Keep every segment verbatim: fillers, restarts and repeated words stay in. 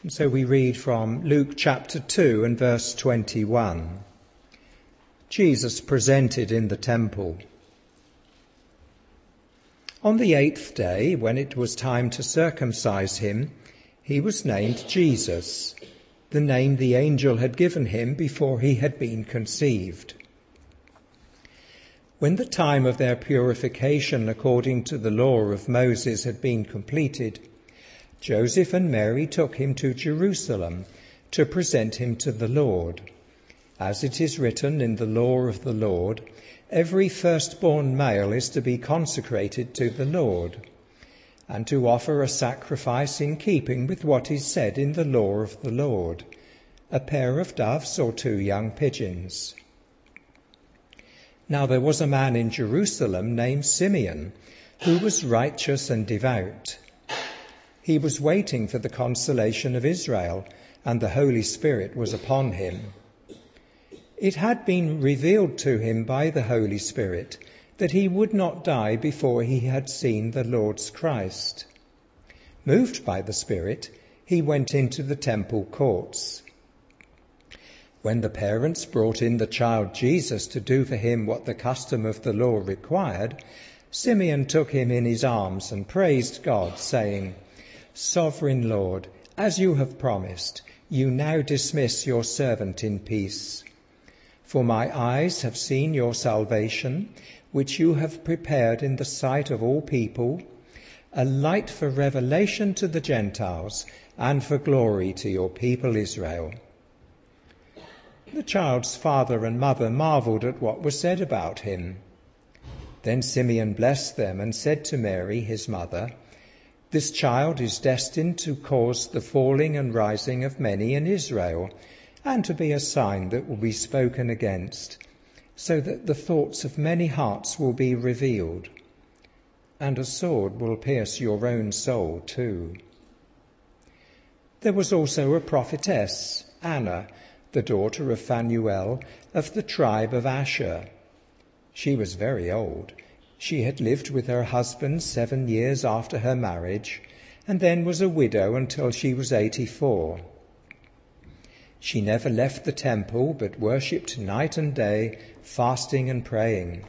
And so we read from Luke chapter two and verse twenty-one. Jesus presented in the temple. On the eighth day, when it was time to circumcise him, he was named Jesus, the name the angel had given him before he had been conceived. When the time of their purification according to the law of Moses had been completed, Joseph and Mary took him to Jerusalem to present him to the Lord. As it is written in the law of the Lord, every firstborn male is to be consecrated to the Lord, and to offer a sacrifice in keeping with what is said in the law of the Lord, a pair of doves or two young pigeons. Now there was a man in Jerusalem named Simeon, who was righteous and devout. He was waiting for the consolation of Israel, and the Holy Spirit was upon him. It had been revealed to him by the Holy Spirit that he would not die before he had seen the Lord's Christ. Moved by the Spirit, he went into the temple courts. When the parents brought in the child Jesus to do for him what the custom of the law required, Simeon took him in his arms and praised God, saying, "Sovereign Lord, as you have promised, you now dismiss your servant in peace. For my eyes have seen your salvation, which you have prepared in the sight of all people, a light for revelation to the Gentiles and for glory to your people Israel." The child's father and mother marvelled at what was said about him. Then Simeon blessed them and said to Mary, his mother, "This child is destined to cause the falling and rising of many in Israel, and to be a sign that will be spoken against, so that the thoughts of many hearts will be revealed. And a sword will pierce your own soul too." There was also a prophetess, Anna, the daughter of Phanuel, of the tribe of Asher. She was very old. She had lived with her husband seven years after her marriage, and then was a widow until she was eighty-four. She never left the temple, but worshipped night and day, fasting and praying.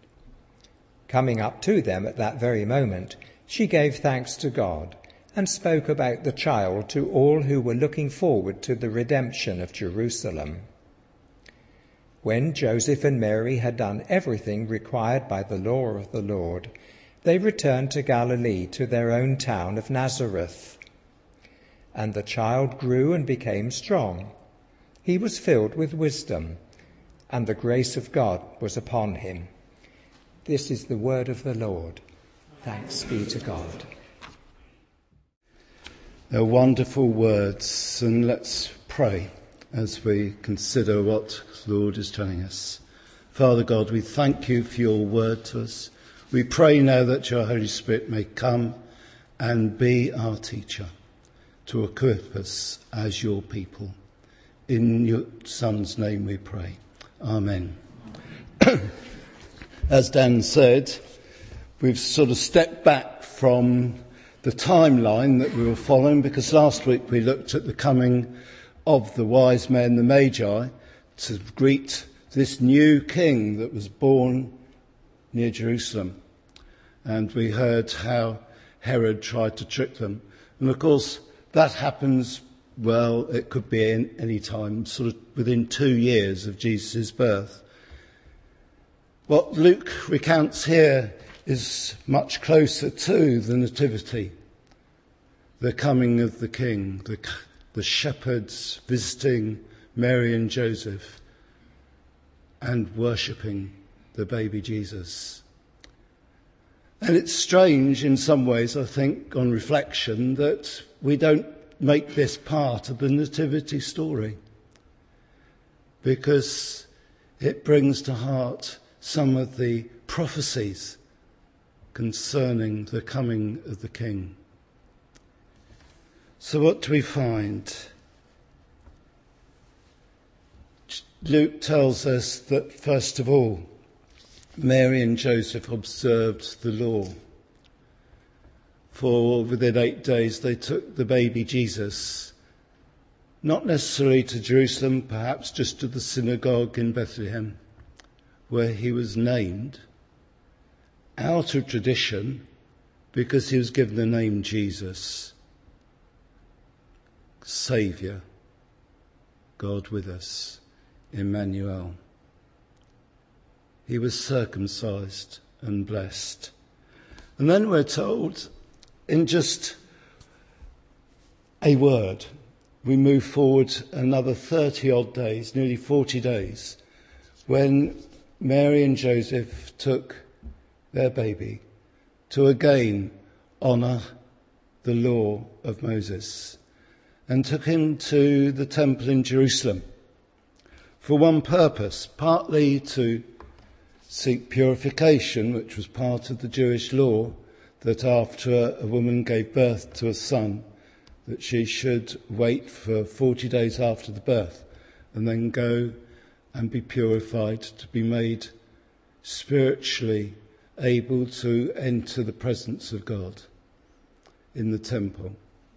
Coming up to them at that very moment, she gave thanks to God and spoke about the child to all who were looking forward to the redemption of Jerusalem. When Joseph and Mary had done everything required by the law of the Lord, they returned to Galilee, to their own town of Nazareth. And the child grew and became strong. He was filled with wisdom, and the grace of God was upon him. This is the word of the Lord. Thanks be to God. They're wonderful words, and let's pray as we consider what the Lord is telling us. Father God, we thank you for your word to us. We pray now that your Holy Spirit may come and be our teacher, to equip us as your people. In your Son's name we pray. Amen. As Dan said, we've sort of stepped back from the timeline that we were following, because last week we looked at the coming of the wise men, the Magi, to greet this new king that was born near Jerusalem. And we heard how Herod tried to trick them. And of course, that happens, well, it could be in any time, sort of within two years of Jesus' birth. What Luke recounts here is much closer to the Nativity, the coming of the King, the, the shepherds visiting Mary and Joseph and worshipping the baby Jesus. And it's strange in some ways, I think, on reflection, that we don't make this part of the Nativity story, because it brings to heart some of the prophecies concerning the coming of the King. So what do we find? Luke tells us that, first of all, Mary and Joseph observed the law. For within eight days they took the baby Jesus not necessarily to Jerusalem, perhaps just to the synagogue in Bethlehem, where he was named out of tradition because he was given the name Jesus, Saviour, God with us, Emmanuel. He was circumcised and blessed. And then we're told in just a word, we move forward another thirty odd days, nearly forty days, when Mary and Joseph took their baby to again honour the law of Moses and took him to the temple in Jerusalem for one purpose, partly to seek purification, which was part of the Jewish law, that after a woman gave birth to a son, that she should wait for forty days after the birth and then go and be purified to be made spiritually able to enter the presence of God in the temple.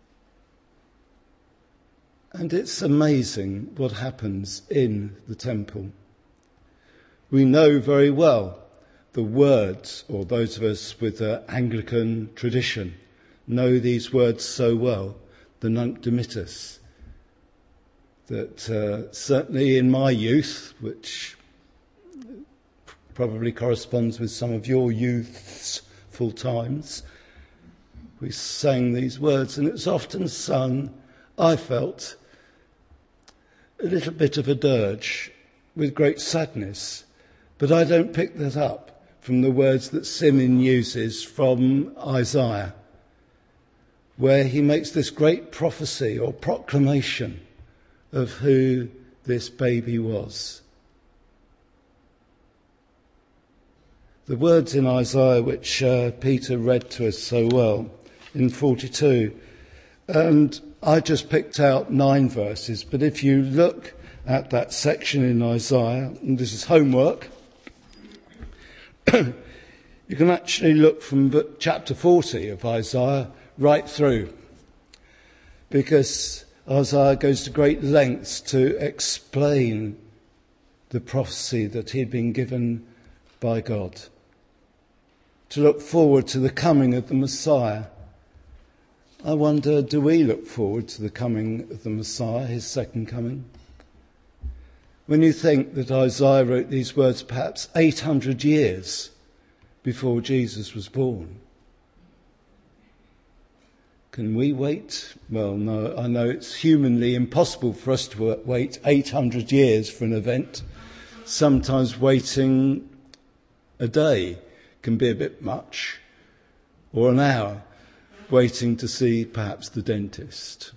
And it's amazing what happens in the temple. We know very well the words, or those of us with the Anglican tradition know these words so well, the Nunc Dimittis, that uh, certainly in my youth, which probably corresponds with some of your youth's full times, we sang these words, and it was often sung, I felt, a little bit of a dirge with great sadness, but I don't pick that up from the words that Simeon uses from Isaiah, where he makes this great prophecy or proclamation of who this baby was. The words in Isaiah which uh, Peter read to us so well in forty-two, and I just picked out nine verses, but if you look at that section in Isaiah, and this is homework, you can actually look from chapter forty of Isaiah right through, because Isaiah goes to great lengths to explain the prophecy that he'd been given by God, to look forward to the coming of the Messiah. I wonder, do we look forward to the coming of the Messiah, his second coming? When you think that Isaiah wrote these words perhaps eight hundred years before Jesus was born, can we wait? Well, no, I know it's humanly impossible for us to wait eight hundred years for an event. Sometimes waiting a day can be a bit much, or an hour waiting to see perhaps the dentist.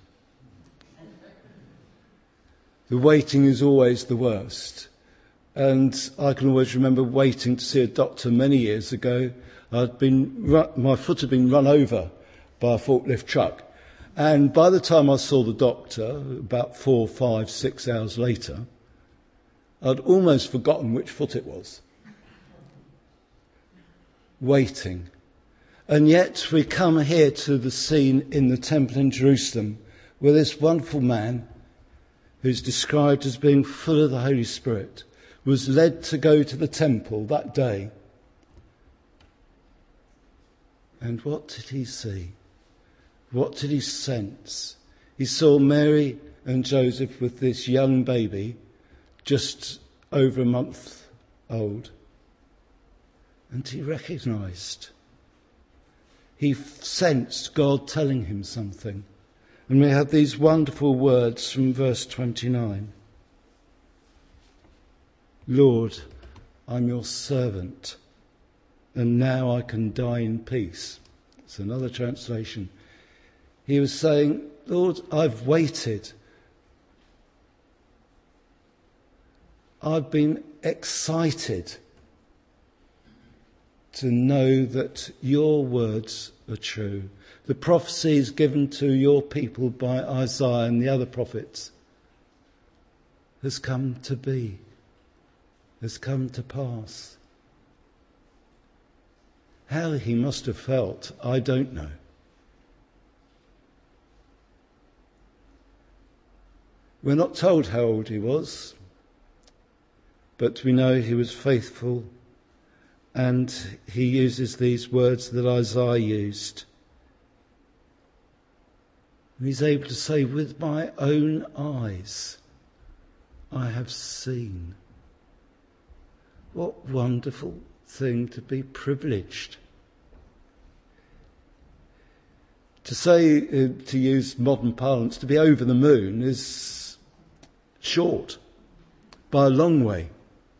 The waiting is always the worst. And I can always remember waiting to see a doctor many years ago. I'd been, my foot had been run over by a forklift truck. And by the time I saw the doctor, about four, five, six hours later, I'd almost forgotten which foot it was. Waiting. And yet we come here to the scene in the temple in Jerusalem where this wonderful man, who's described as being full of the Holy Spirit, was led to go to the temple that day. And what did he see? What did he sense? He saw Mary and Joseph with this young baby, just over a month old. And he recognised. He sensed God telling him something. And we have these wonderful words from verse twenty-nine. Lord, I'm your servant, and now I can die in peace. It's another translation. He was saying, Lord, I've waited. I've been excited to know that your words are true. The prophecies given to your people by Isaiah and the other prophets has come to be, has come to pass. How he must have felt, I don't know. We're not told how old he was, but we know he was faithful, and he uses these words that Isaiah used. He's able to say, with my own eyes I have seen. What wonderful thing to be privileged. To say, uh, to use modern parlance, to be over the moon is short by a long way.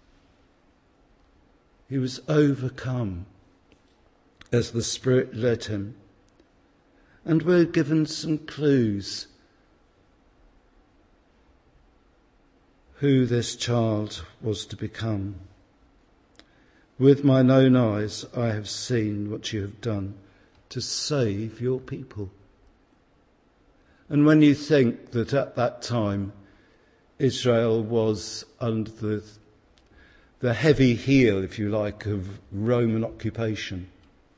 He was overcome as the Spirit led him. And we're given some clues who this child was to become. With mine own eyes I have seen what you have done to save your people. And when you think that at that time Israel was under the, the heavy heel, if you like, of Roman occupation,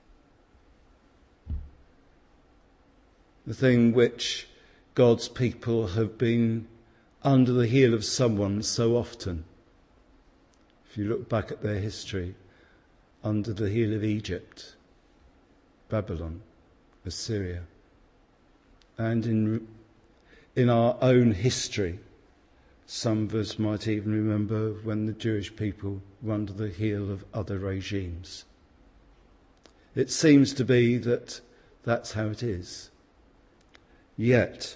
the thing which God's people have been under the heel of someone so often. If you look back at their history, under the heel of Egypt, Babylon, Assyria, and in in our own history, some of us might even remember when the Jewish people were under the heel of other regimes. It seems to be that that's how it is. Yet,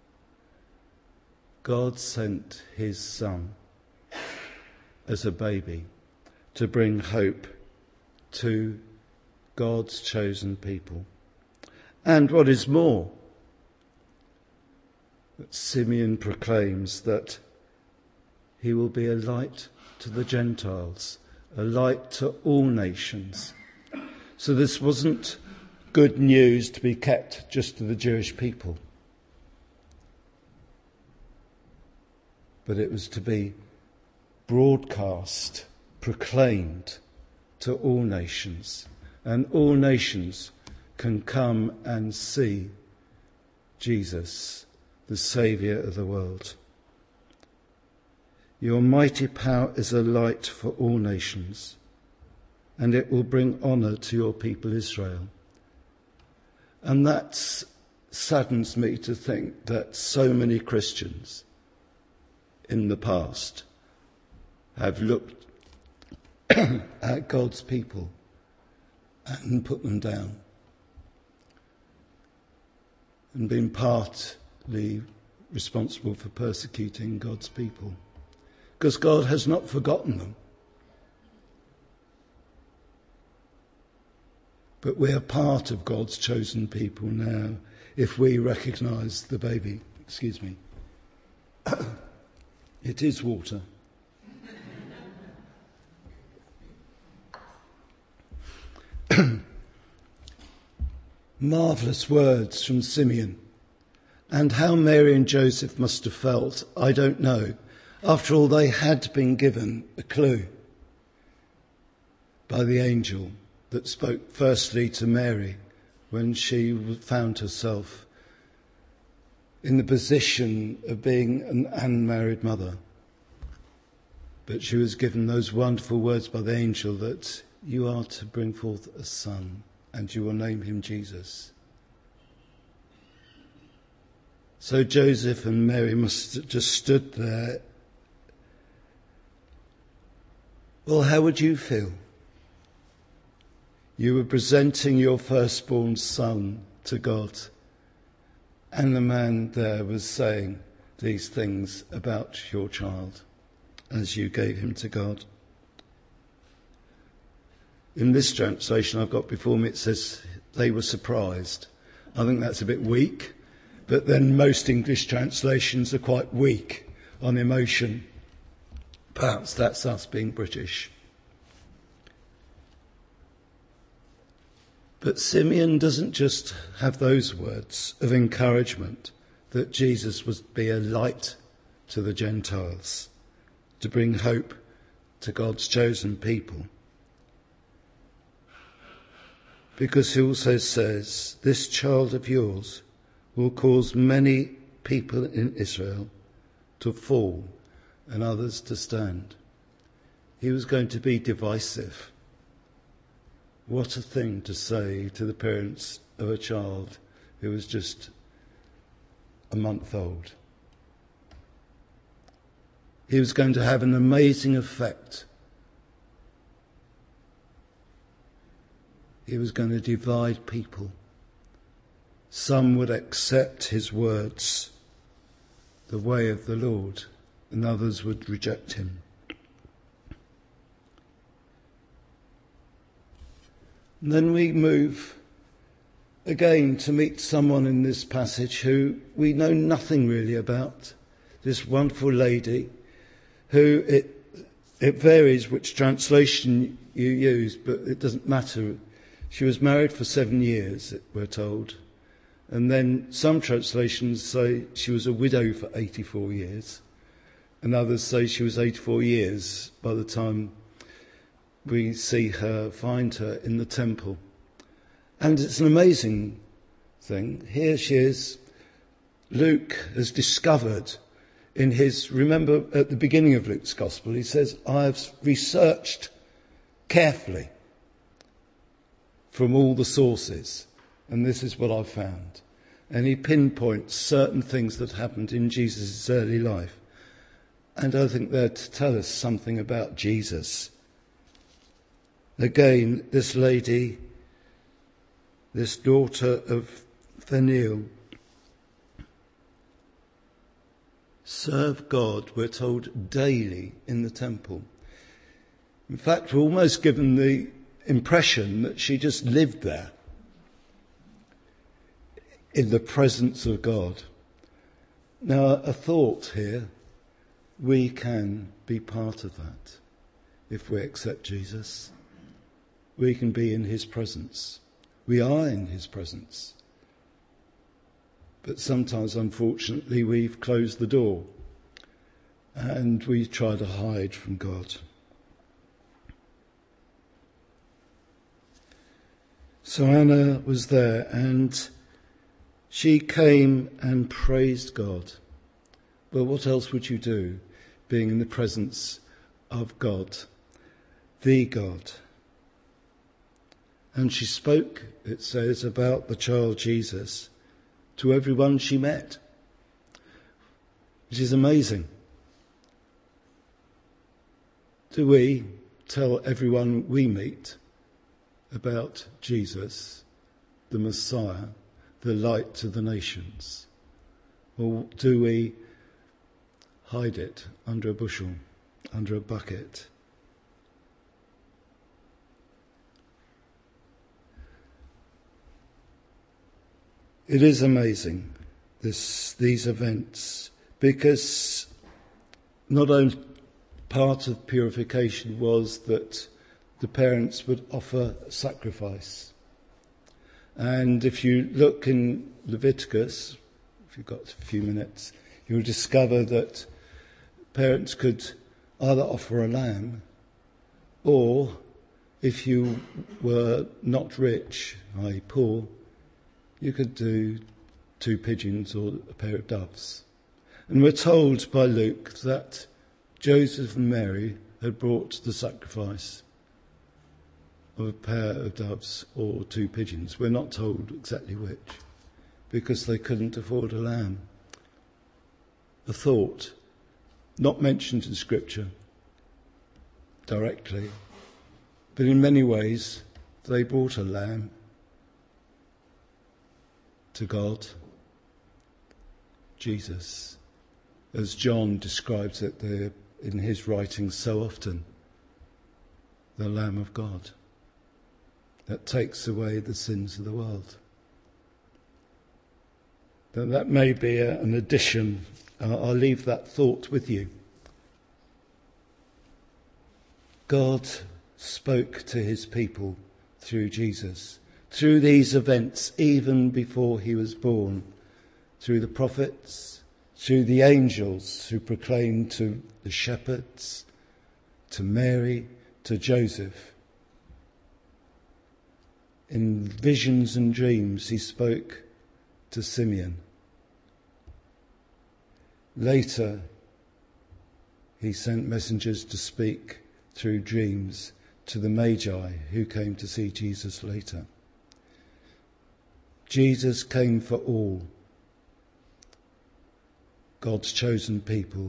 God sent his Son as a baby to bring hope to God's chosen people. And what is more, that Simeon proclaims that he will be a light to the Gentiles, a light to all nations. So this wasn't good news to be kept just to the Jewish people, but it was to be broadcast, proclaimed to all nations. And all nations can come and see Jesus, the Saviour of the world. Your mighty power is a light for all nations, and it will bring honour to your people Israel. And that saddens me to think that so many Christians in the past have looked at God's people and put them down, and been partly responsible for persecuting God's people, because God has not forgotten them. But we are part of God's chosen people now if we recognise the baby. Excuse me. It is water. Marvellous words from Simeon. And how Mary and Joseph must have felt, I don't know. After all, they had been given a clue by the angel that spoke firstly to Mary when she found herself in the position of being an unmarried mother. But she was given those wonderful words by the angel that you are to bring forth a son, and you will name him Jesus. So Joseph and Mary must have just stood there. Well, how would you feel? You were presenting your firstborn son to God, and the man there was saying these things about your child as you gave him to God. In this translation I've got before me, it says they were surprised. I think that's a bit weak, but then most English translations are quite weak on emotion. Perhaps that's us being British. But Simeon doesn't just have those words of encouragement that Jesus would be a light to the Gentiles, to bring hope to God's chosen people. Because he also says, this child of yours will cause many people in Israel to fall and others to stand. He was going to be divisive. What a thing to say to the parents of a child who was just a month old. He was going to have an amazing effect. He was going to divide people. Some would accept his words, the way of the Lord, and others would reject him. And then we move again to meet someone in this passage who we know nothing really about. This wonderful lady who, it, it varies which translation you use, but it doesn't matter. She was married for seven years, we're told. And then some translations say she was a widow for eighty-four years. And others say she was eighty-four years by the time we see her, find her in the temple. And it's an amazing thing. Here she is. Luke has discovered in his, remember at the beginning of Luke's Gospel, he says, I have researched carefully from all the sources, and this is what I've found. And he pinpoints certain things that happened in Jesus' early life. And I think they're to tell us something about Jesus. Again, this lady, this daughter of Phanuel, served God, we're told, daily in the temple. In fact, we're almost given the impression that she just lived there in the presence of God. Now, a thought here, we can be part of that if we accept Jesus. We can be in his presence. We are in his presence. But sometimes, unfortunately, we've closed the door and we try to hide from God. So Anna was there and she came and praised God. Well, what else would you do being in the presence of God, the God? And she spoke, it says, about the child Jesus to everyone she met, which is amazing. Do we tell everyone we meet about Jesus, the Messiah, the light to the nations? Or do we hide it under a bushel, under a bucket? It is amazing, this, these events, because not only part of purification was that the parents would offer sacrifice. And if you look in Leviticus, if you've got a few minutes, you'll discover that parents could either offer a lamb, or if you were not rich, that is poor, you could do two pigeons or a pair of doves. And we're told by Luke that Joseph and Mary had brought the sacrifice of a pair of doves or two pigeons. We're not told exactly which, because they couldn't afford a lamb. A thought, not mentioned in Scripture directly, but in many ways they brought a lamb to God, Jesus, as John describes it there in his writings so often, the Lamb of God that takes away the sins of the world. Then that may be a, an addition. I'll, I'll leave that thought with you. God spoke to his people through Jesus, through these events, even before he was born, through the prophets, through the angels who proclaimed to the shepherds, to Mary, to Joseph. In visions and dreams, he spoke to Simeon. Later, he sent messengers to speak through dreams to the Magi who came to see Jesus later. Jesus came for all, God's chosen people,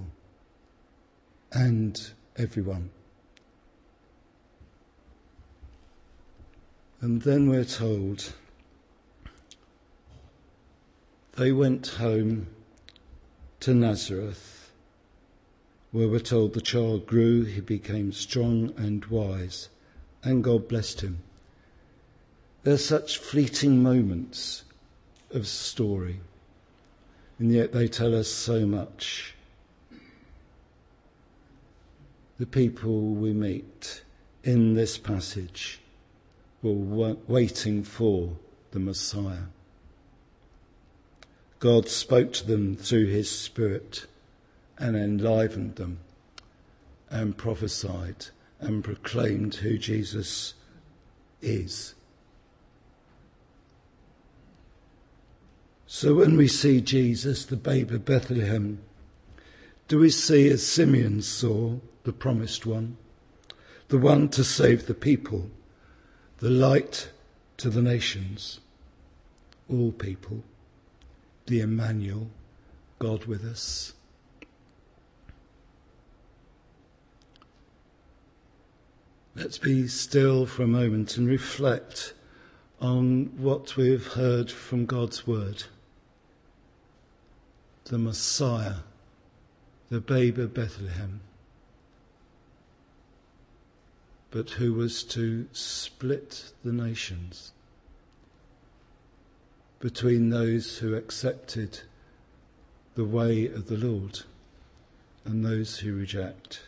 and everyone. And then we're told they went home to Nazareth, where we're told the child grew, he became strong and wise, and God blessed him. There's such fleeting moments of story, and yet they tell us so much. The people we meet in this passage were waiting for the Messiah. God spoke to them through his Spirit and enlivened them and prophesied and proclaimed who Jesus is. So when we see Jesus, the babe of Bethlehem, do we see as Simeon saw the promised one, the one to save the people, the light to the nations, all people, the Emmanuel, God with us? Let's be still for a moment and reflect on what we've heard from God's word. The Messiah, the babe of Bethlehem, but who was to split the nations between those who accepted the way of the Lord and those who reject.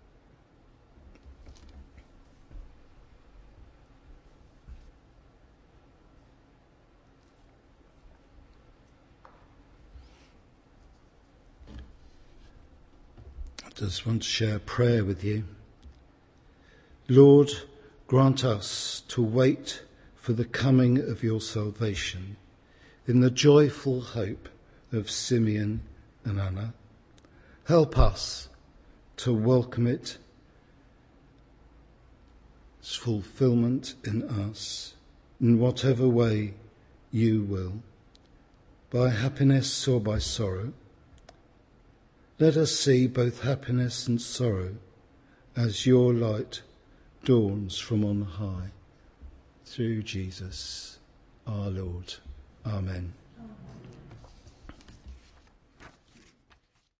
I just want to share a prayer with you. Lord, grant us to wait for the coming of your salvation in the joyful hope of Simeon and Anna. Help us to welcome it, its fulfillment in us, in whatever way you will, by happiness or by sorrow. Let us see both happiness and sorrow as your light dawns from on high. Through Jesus our Lord. Amen.